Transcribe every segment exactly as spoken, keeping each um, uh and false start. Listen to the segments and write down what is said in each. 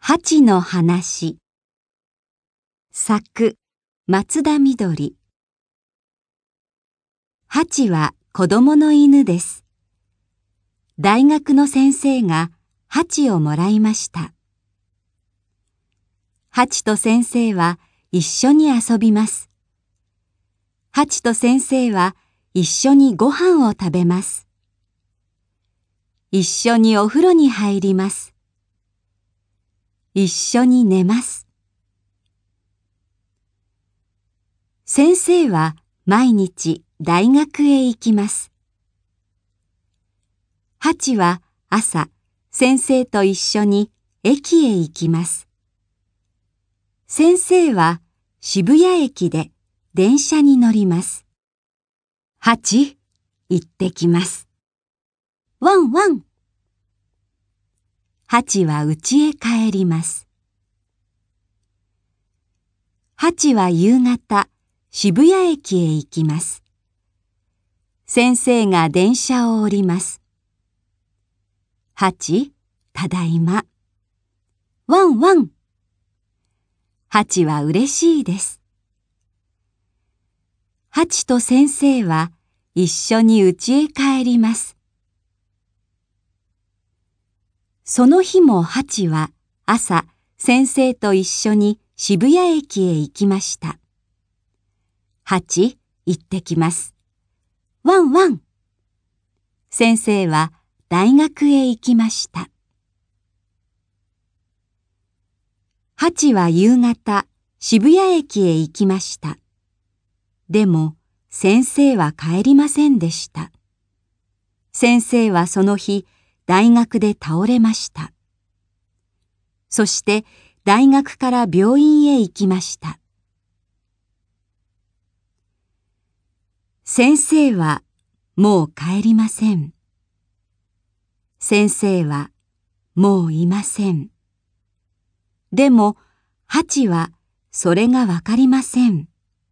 ハチの話。作、松田みどり。ハチは子供の犬です。大学の先生がハチをもらいました。ハチと先生は一緒に遊びます。ハチと先生は一緒にご飯を食べます。一緒にお風呂に入ります。一緒に寝ます。先生は毎日大学へ行きます。ハチは朝、先生と一緒に駅へ行きます。先生は渋谷駅で電車に乗ります。ハチ、行ってきます。ワンワン。ハチは家へ帰ります。ハチは夕方、渋谷駅へ行きます。先生が電車を降ります。ハチ、ただいま。ワンワン。ハチは嬉しいです。ハチと先生は一緒に家へ帰ります。その日もハチは朝、先生と一緒に渋谷駅へ行きました。ハチ、行ってきます。ワンワン。先生は大学へ行きました。ハチは夕方、渋谷駅へ行きました。でも、先生は帰りませんでした。先生はその日、大学で倒れました。そして大学から病院へ行きました。先生はもう帰りません。先生はもういません。でも、ハチはそれがわかりません。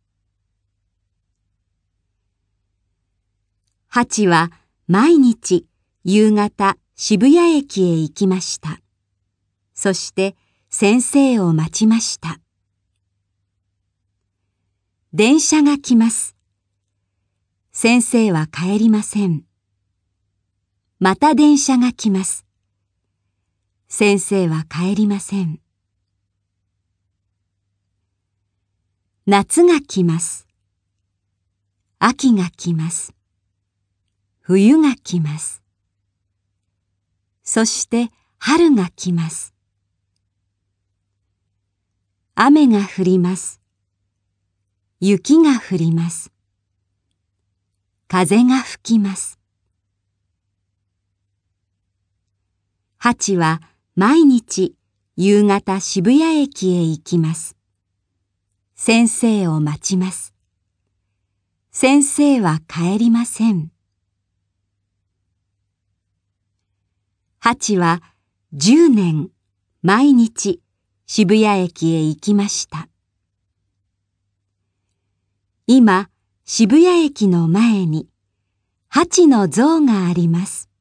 ハチは毎日夕方、渋谷駅へ行きました。そして先生を待ちました。電車が来ます。先生は帰りません。また電車が来ます。先生は帰りません。夏が来ます。秋が来ます。冬が来ます。そして春が来ます。雨が降ります。雪が降ります。風が吹きます。ハチは毎日夕方渋谷駅へ行きます。先生を待ちます。先生は帰りません。ハチはじゅうねん毎日渋谷駅へ行きました。今、渋谷駅の前にハチの像があります。